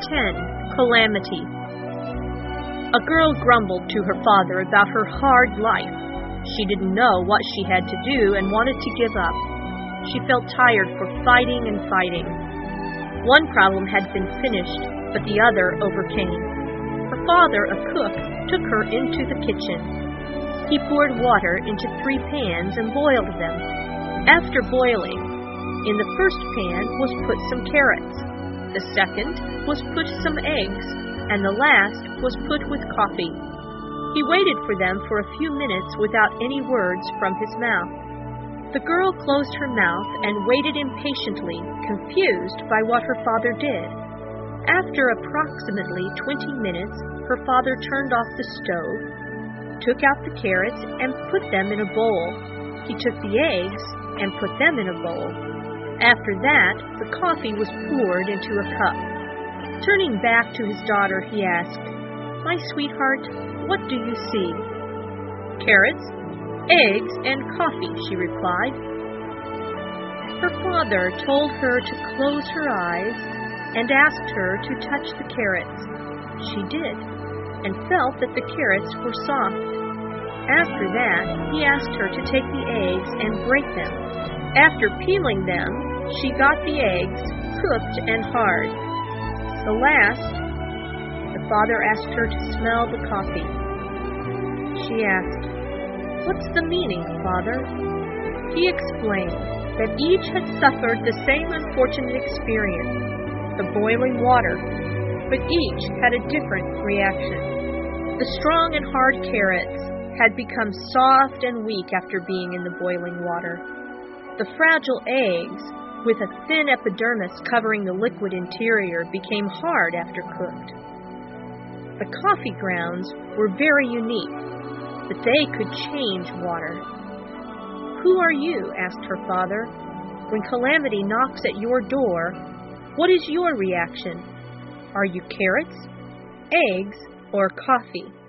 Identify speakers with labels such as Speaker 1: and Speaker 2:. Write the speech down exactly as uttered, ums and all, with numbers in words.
Speaker 1: ten. Calamity. A girl grumbled to her father about her hard life. She didn't know what she had to do and wanted to give up. She felt tired for fighting and fighting. One problem had been finished, but the other overcame. Her father, a cook, took her into the kitchen. He poured water into three pans and boiled them. After boiling, in the first pan was put some carrots. The second was put some eggs, and the last was put with coffee. He waited for them for a few minutes without any words from his mouth. The girl closed her mouth and waited impatiently, confused by what her father did. After approximately twenty minutes, her father turned off the stove, took out the carrots and put them in a bowl. He took the eggs and put them in a bowl. After that, the coffee was poured into a cup. Turning back to his daughter, he asked, "My sweetheart, what do you see?" "Carrots, eggs, and coffee," she replied. Her father told her to close her eyes and asked her to touch the carrots. She did, and felt that the carrots were soft. After that, he asked her to take the eggs and break them. After peeling them, she got the eggs cooked and hard. The last, the father asked her to smell the coffee. She asked, "What's the meaning, Father?" He explained that each had suffered the same unfortunate experience, the boiling water, but each had a different reaction. The strong and hard carrots had become soft and weak after being in the boiling water. The fragile eggs, with a thin epidermis covering the liquid interior, became hard after cooked. The coffee grounds were very unique, but they could change water. "Who are you?" asked her father. "When calamity knocks at your door, what is your reaction? Are you carrots, eggs, or coffee?"